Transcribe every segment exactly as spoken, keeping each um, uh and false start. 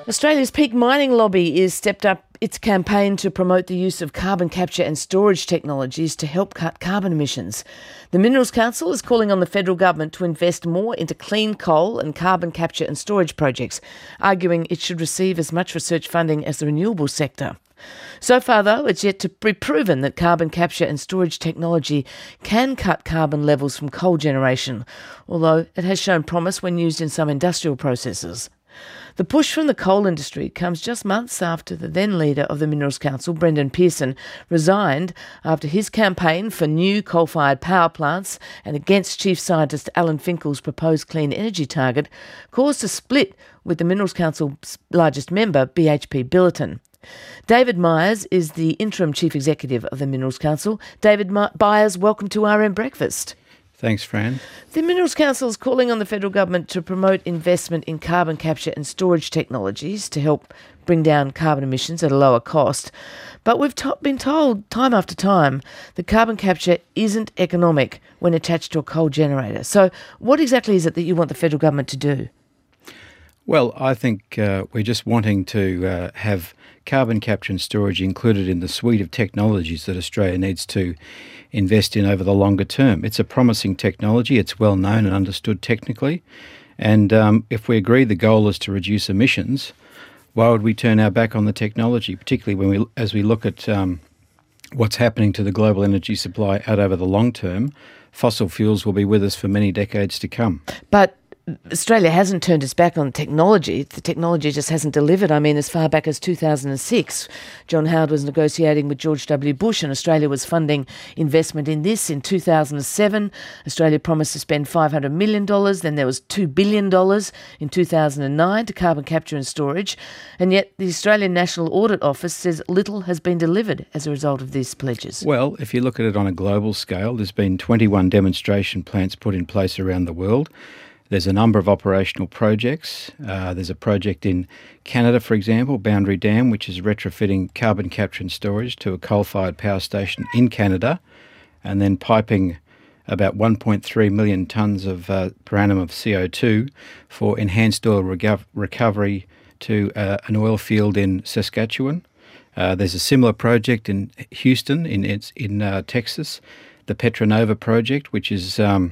Australia's peak mining lobby is stepped up its campaign to promote the use of carbon capture and storage technologies to help cut carbon emissions. The Minerals Council is calling on the federal government to invest more into clean coal and carbon capture and storage projects, arguing it should receive as much research funding as the renewables sector. So far, though, it's yet to be proven that carbon capture and storage technology can cut carbon levels from coal generation, although it has shown promise when used in some industrial processes. The push from the coal industry comes just months after the then leader of the Minerals Council, Brendan Pearson, resigned after his campaign for new coal-fired power plants and against Chief Scientist Alan Finkel's proposed clean energy target caused a split with the Minerals Council's largest member, B H P Billiton. David Myers is the interim chief executive of the Minerals Council. David Myers, welcome to R M Breakfast. Thanks, Fran. The Minerals Council is calling on the federal government to promote investment in carbon capture and storage technologies to help bring down carbon emissions at a lower cost. But we've to- been told time after time that carbon capture isn't economic when attached to a coal generator. So what exactly is it that you want the federal government to do? Well, I think uh, we're just wanting to uh, have carbon capture and storage included in the suite of technologies that Australia needs to invest in over the longer term. It's a promising technology. It's well known and understood technically. And um, if we agree the goal is to reduce emissions, why would we turn our back on the technology, particularly when we, as we look at um, what's happening to the global energy supply out over the long term? Fossil fuels will be with us for many decades to come. But Australia hasn't turned its back on technology. The technology just hasn't delivered. I mean, as far back as two thousand six, John Howard was negotiating with George W. Bush and Australia was funding investment in this. In two thousand seven, Australia promised to spend five hundred million dollars. Then there was two billion dollars in two thousand nine to carbon capture and storage. And yet the Australian National Audit Office says little has been delivered as a result of these pledges. Well, if you look at it on a global scale, there's been twenty-one demonstration plants put in place around the world. There's a number of operational projects. Uh, there's a project in Canada, for example, Boundary Dam, which is retrofitting carbon capture and storage to a coal-fired power station in Canada and then piping about one point three million tonnes of, uh, per annum of C O two for enhanced oil reco- recovery to uh, an oil field in Saskatchewan. Uh, there's a similar project in Houston, in, in uh, Texas, the Petronova project, which is Um,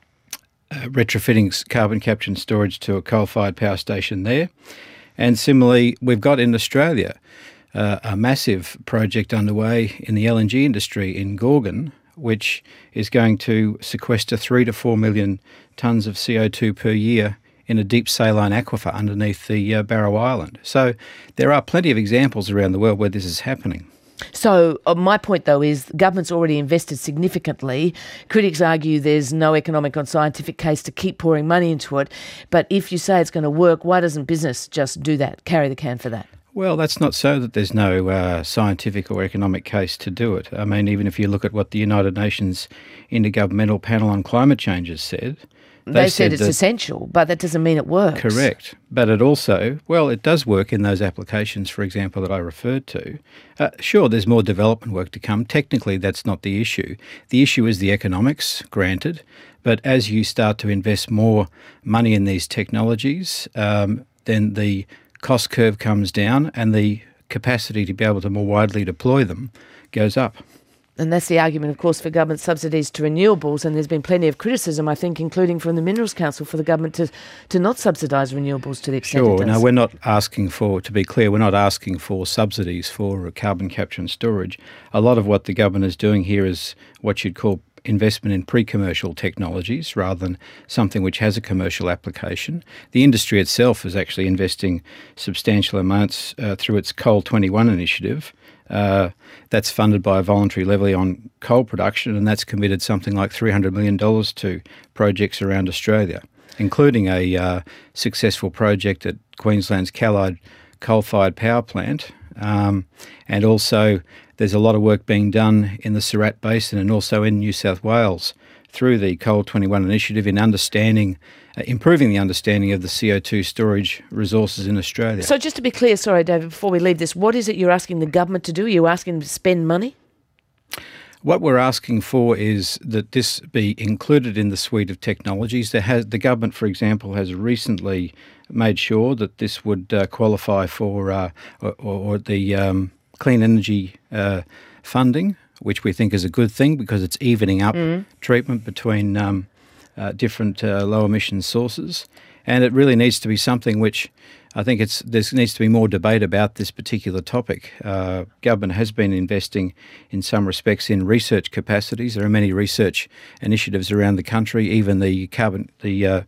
Uh, retrofitting carbon capture and storage to a coal-fired power station there. And similarly, we've got in Australia uh, a massive project underway in the L N G industry in Gorgon, which is going to sequester three to four million tonnes of C O two per year in a deep saline aquifer underneath the uh, Barrow Island. So there are plenty of examples around the world where this is happening. So uh, my point, though, is the government's already invested significantly. Critics argue there's no economic or scientific case to keep pouring money into it. But if you say it's going to work, why doesn't business just do that, carry the can for that? Well, that's not so that there's no uh, scientific or economic case to do it. I mean, even if you look at what the United Nations Intergovernmental Panel on Climate Change has said, They, they said, said it's that, essential, but that doesn't mean it works. Correct. But it also, well, it does work in those applications, for example, that I referred to. Uh, sure, there's more development work to come. Technically, that's not the issue. The issue is the economics, granted. But as you start to invest more money in these technologies, um, then the cost curve comes down and the capacity to be able to more widely deploy them goes up. And that's the argument, of course, for government subsidies to renewables. And there's been plenty of criticism, I think, including from the Minerals Council, for the government to, to not subsidise renewables to the extent sure. it does. Sure. No, we're not asking for, to be clear, we're not asking for subsidies for carbon capture and storage. A lot of what the government is doing here is what you'd call investment in pre-commercial technologies rather than something which has a commercial application. The industry itself is actually investing substantial amounts uh, through its Coal twenty-one initiative. Uh, that's funded by a voluntary levy on coal production, and that's committed something like three hundred million dollars to projects around Australia, including a uh, successful project at Queensland's Callide coal-fired power plant. Um, and also there's a lot of work being done in the Surat Basin and also in New South Wales through the Coal twenty-one initiative in understanding, uh, improving the understanding of the C O two storage resources in Australia. So just to be clear, sorry, David, before we leave this, what is it you're asking the government to do? Are you asking them to spend money? What we're asking for is that this be included in the suite of technologies. There has, the government, for example, has recently made sure that this would uh, qualify for uh, or, or the um, clean energy uh, funding, which we think is a good thing because it's evening up mm. treatment between um, uh, different uh, low emission sources. And it really needs to be something which I think it's there needs to be more debate about this particular topic. Uh, government has been investing in some respects in research capacities. There are many research initiatives around the country. Even the carbon, the uh,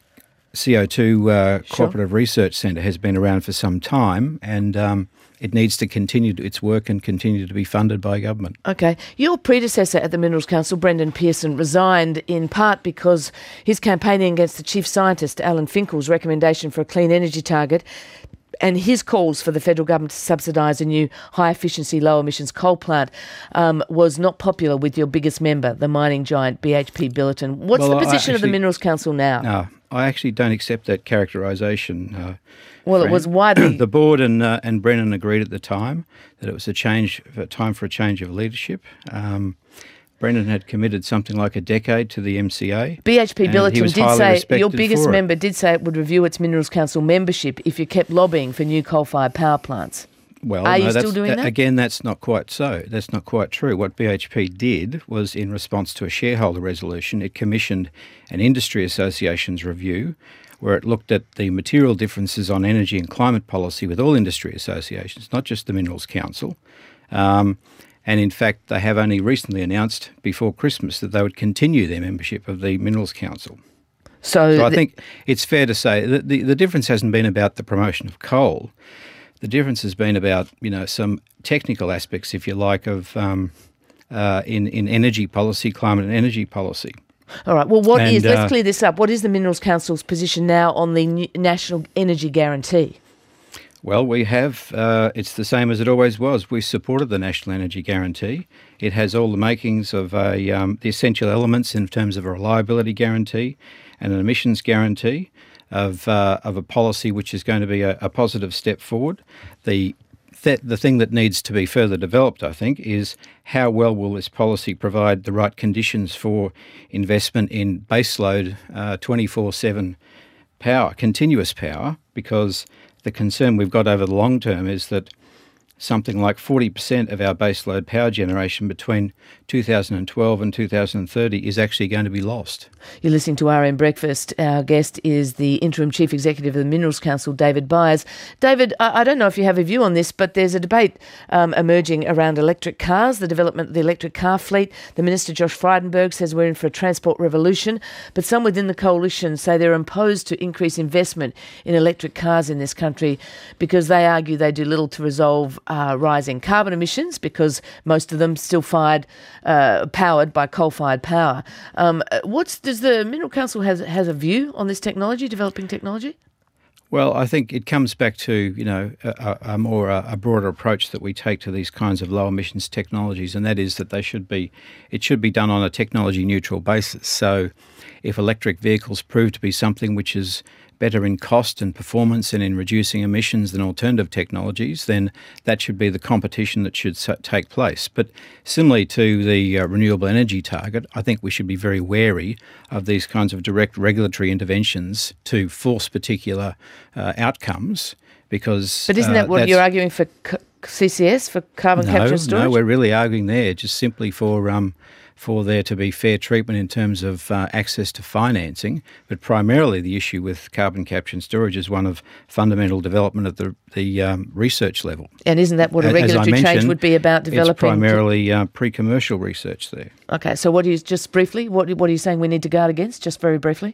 C O two uh, sure. Cooperative Research Centre has been around for some time, and um, it needs to continue its work and continue to be funded by government. Okay. Your predecessor at the Minerals Council, Brendan Pearson, resigned in part because he's campaigning against the chief scientist, Alan Finkel's recommendation for a clean energy target and his calls for the federal government to subsidise a new high-efficiency, low-emissions coal plant um, was not popular with your biggest member, the mining giant B H P Billiton. What's well, the position actually, of the Minerals Council now? No, I actually don't accept that characterisation. Uh, well, Fran. It was widely... the board and uh, and Brennan agreed at the time that it was a change, a time for a change of leadership. Um, Brendan had committed something like a decade to the M C A. B H P Billiton did say, your biggest member it. did say it would review its Minerals Council membership if you kept lobbying for new coal-fired power plants. Well, Are no, you that's, still doing that? Again, that's not quite so. That's not quite true. What B H P did was, in response to a shareholder resolution, it commissioned an industry associations review where it looked at the material differences on energy and climate policy with all industry associations, not just the Minerals Council. Um, And in fact, they have only recently announced before Christmas that they would continue their membership of the Minerals Council. So, so I think it's fair to say that the, the difference hasn't been about the promotion of coal. The difference has been about, you know, some technical aspects, if you like, of um, uh, in, in energy policy, climate and energy policy. All right. Well, what and, is, let's uh, clear this up. What is the Minerals Council's position now on the new National Energy Guarantee? Well, we have, uh, it's the same as it always was. We supported the National Energy Guarantee. It has all the makings of a, um, the essential elements in terms of a reliability guarantee and an emissions guarantee of uh, of a policy which is going to be a, a positive step forward. The th- the thing that needs to be further developed, I think, is how well will this policy provide the right conditions for investment in baseload uh, twenty-four seven power, continuous power, because the concern we've got over the long term is that something like forty percent of our baseload power generation between two thousand twelve and two thousand thirty is actually going to be lost. You're listening to R M Breakfast. Our guest is the Interim Chief Executive of the Minerals Council, David Byers. David, I don't know if you have a view on this, but there's a debate um, emerging around electric cars, the development of the electric car fleet. The Minister, Josh Frydenberg, says we're in for a transport revolution, but some within the coalition say they're opposed to increase investment in electric cars in this country because they argue they do little to resolve uh, rising carbon emissions because most of them still fired, uh, powered by coal-fired power. Um, what's does the Mineral Council has has a view on this technology, developing technology? Well, I think it comes back to, you know, a, a more a broader approach that we take to these kinds of low emissions technologies, and that is that they should be, it should be done on a technology neutral basis. So, if electric vehicles prove to be something which is better in cost and performance and in reducing emissions than alternative technologies, then that should be the competition that should take place. But similarly to the uh, renewable energy target, I think we should be very wary of these kinds of direct regulatory interventions to force particular uh, outcomes because... But isn't uh, that what you're arguing for c- C C S, for carbon no, capture and storage? No, we're really arguing there just simply for... Um, for there to be fair treatment in terms of uh, access to financing, but primarily the issue with carbon capture and storage is one of fundamental development at the, the um, research level. And isn't that what a regulatory change would be about developing? It's primarily uh, pre-commercial research there. Okay, so what do you, just briefly, what, what are you saying we need to guard against, just very briefly?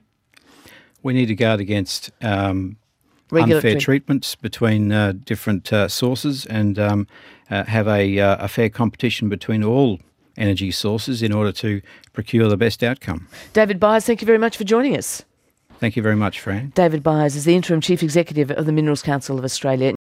We need to guard against um, unfair treatments between uh, different uh, sources and um, uh, have a, uh, a fair competition between all energy sources in order to procure the best outcome. David Byers, thank you very much for joining us. Thank you very much, Fran. David Byers is the Interim Chief Executive of the Minerals Council of Australia.